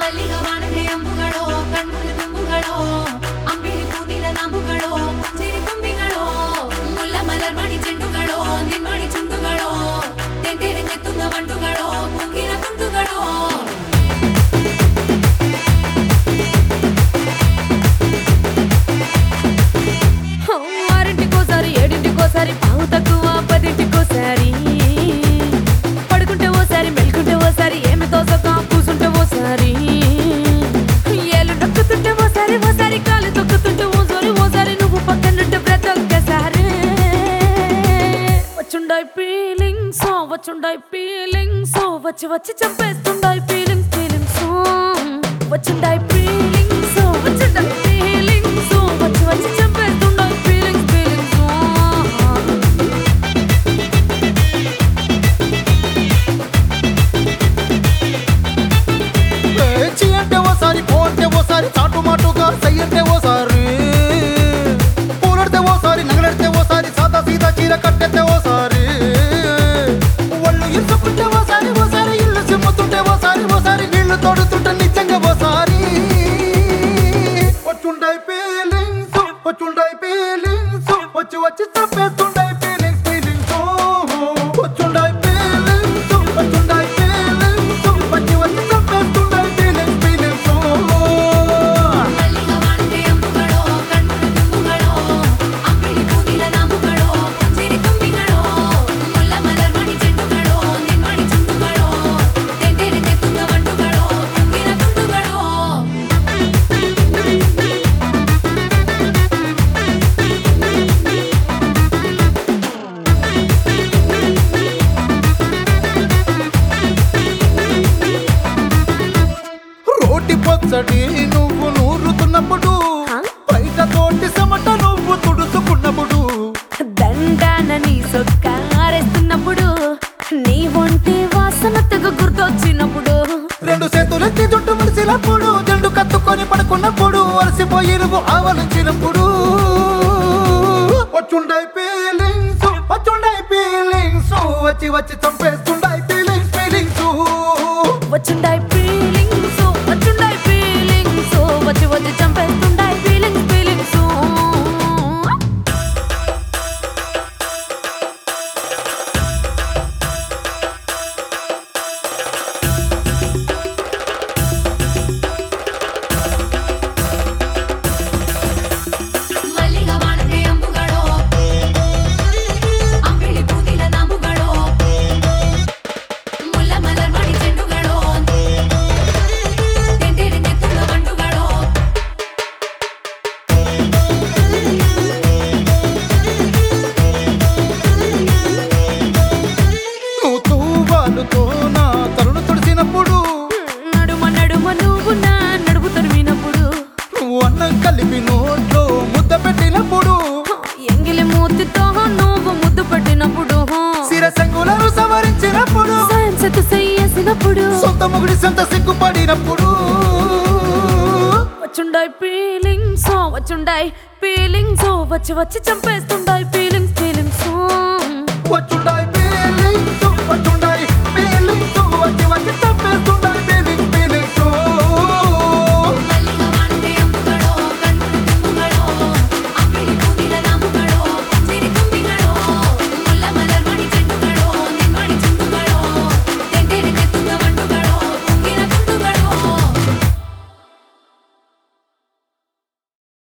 ಮಲ್ಲಿಗೆ ವಾಣದೆ ಅಂಬುಗಳೋ ಕಣ್ಮುಳಿ ತುಂಬುಗಳೋ ಅಂಬಿಳಿ ಪೂನಿಲ ನಾಂಬುಗಳೋ ಚಿರಿ ತುಂಬಿಗಳೋ ಮುಲ್ಲ ಮಲರ್ ಮಣಿ ಚೆಂಡುಗಳೋ ನಿಮ್ಮಣಿ ಚುಂಡುಗಳೋ ತೆಂಟೆರೆ ತೆತ್ತುಂಗ ಬಂಡುಗಳೋ ಕುಂಗಿನ ತುಂಡುಗಳೋ ఆరింటికోసారి ఏడింటికోసారి పావు తక్కువ పదింటికోసారి పడుకుంటే ఓసారి మెలుకుంటే ఓసారి ఏమి తోసక కూసుంటే ఓసారి ఏళ్ళు నొక్కుతుంటే ఓసారి ఓసారి కాలు తొక్కుతుంటే ఓసారి నువ్వు పక్కనుంటే ప్రతి ఒక్కసారి వచ్చుండాయి ఫీలింగ్స్ వచ్చి వచ్చి చంపేస్తుండాయి ఫీలింగ్స్ వచ్చుండాయి ఫీలింగ్స్ వచ్చి వచ్చి చంపేస్తుండాయి ఓసారి చాటు మాటుగా సయ్యంటే ఓసారి పూలడితే ఓసారి నగలడితే ఓసారి సాదా సీదా చీర కట్టెతే ఓసారి ఒళ్ళు ఇసుకుంటే ఓసారి ఇల్లు సిమ్ముతుంటే ఓసారి నీళ్లు తోడుతుంటే నిజంగా ఓసారి వచ్చుండాయి ఫీలింగ్స్ వచ్చి వచ్చి చంపేస్తుండాయి ఫీలింగ్స్ వచ్చుండాయి ఫీలింగ్స్ వచ్చి వచ్చి చంపేస్తుండాయి ఫీలింగ్స్ ಮಲ್ಲಿಗೆ ವಾಣದೆ ಅಂಬುಗಳೋ ಕಣ್ಮುಳಿ ತುಂಬುಗಳೋ ಅಂಬಿಳಿ ಪೂನಿಲ ನಾಂಬುಗಳೋ ಚಿರಿ ತುಂಬಿಗಳೋ ಮುಲ್ಲ ಮಲರ್ ಮಣಿ ಚೆಂಡುಗಳೋ ನಿಮ್ಮಣಿ ಚುಂಡುಗಳೋ ತೆಂಟೆರೆ ತೆತ್ತುಂಗ ಬಂಡುಗಳೋ ಕುಂಗಿನ ತುಂಡುಗಳೋ రోటి పచ్చడి నువ్వు నూరుతున్నప్పుడు బయట తోటి సమట నువ్వు తుడుచుకున్నప్పుడు దండాన నీ సొక్కారేస్తున్నప్పుడు నీ ఒంటి వాసన తెగ గుర్తొచ్చినప్పుడు రెండు చేతులెత్తి జుట్టు ముడిసినప్పుడు జండు కత్తుకొని పడుకున్నప్పుడు అలసిపోయి నువ్వు ఆవలించినప్పుడు వచ్చుండాయి ఫీలింగ్స్ వచ్చి వచ్చి చంపేస్తుండాయి ఫీలింగ్స్ వచ్చుండాయి ఫీలింగ్స్ వచ్చి వచ్చి చంపేస్తుండాయి ఫీలింగ్స్ ಮಲ್ಲಿಗೆ ವಾಣದೆ ಅಂಬುಗಳೋ ಅಂಬಿಳಿ ಪೂನಿಲ ನಾಂಬುಗಳೋ ಮುಲ್ಲ ಮಲರ್ ಮಣಿ ಚೆಂಡುಗಳೋ ತೆಂಟೆರೆ ತೆತ್ತುಂಗ ಬಂಡುಗಳೋ నువ్వు తూవాలుతో నా తరుణ తుడిసినప్పుడు నడుమ నువ్వు నా నడుపు తరిమినప్పుడు నువ్వు అన్నం కలిపి నోట్లో ముద్ద పెట్టినప్పుడు ఎంగిలి మూతితో నువ్వు ముద్దు పెట్టినప్పుడు శిరసంగులను సవరించినప్పుడు సైన్సెత్ చెయ్యేసినప్పుడు సొంత ముగుడి సొంత సిగ్గుపడినప్పుడు వచ్చుండాయి ఫీలింగ్స్ వచ్చి వచ్చి చంపేస్తుండాయి ఫీలింగ్స్ వచ్చుండాయి